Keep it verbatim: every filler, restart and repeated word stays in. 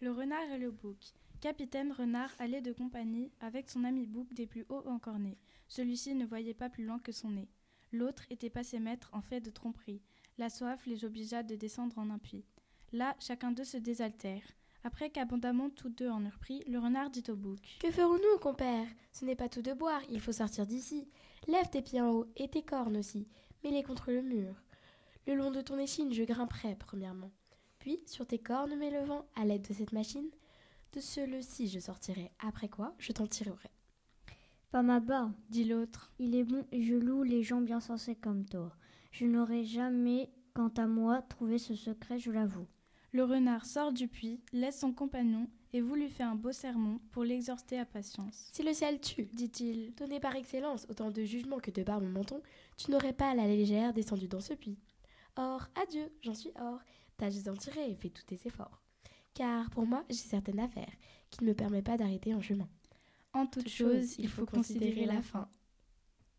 Le renard et le bouc. Capitaine Renard allait de compagnie avec son ami Bouc des plus hauts encornés. Celui-ci ne voyait pas plus loin que son nez. L'autre était passé maître en fait de tromperie. La soif les obligea de descendre en un puits. Là, chacun d'eux se désaltère. Après qu'abondamment tous deux en eurent pris, le renard dit au bouc : « Que ferons-nous, compère ? Ce n'est pas tout de boire, il faut sortir d'ici. Lève tes pieds en haut et tes cornes aussi, mets-les contre le mur. Le long de ton échine, je grimperai, premièrement. Puis, sur tes cornes, mets le vent, à l'aide de cette machine. De celui-ci, je sortirai, après quoi, je t'en tirerai. » « Pas ma bas, dit l'autre. Il est bon et je loue les gens bien sensés comme toi. Je n'aurais jamais, quant à moi, trouvé ce secret, je l'avoue. » Le renard sort du puits, laisse son compagnon et vous lui fait un beau sermon pour l'exhorter à patience. « Si le ciel tue, dit-il, donné par excellence autant de jugement que de barbe au menton, tu n'aurais pas à la légère descendu dans ce puits. Or, adieu, j'en suis hors, tâche d'en tirer et fais tous tes efforts. Car pour moi, j'ai certaine affaire qui ne me permet pas d'arrêter en chemin. En toute chose, il faut considérer la fin.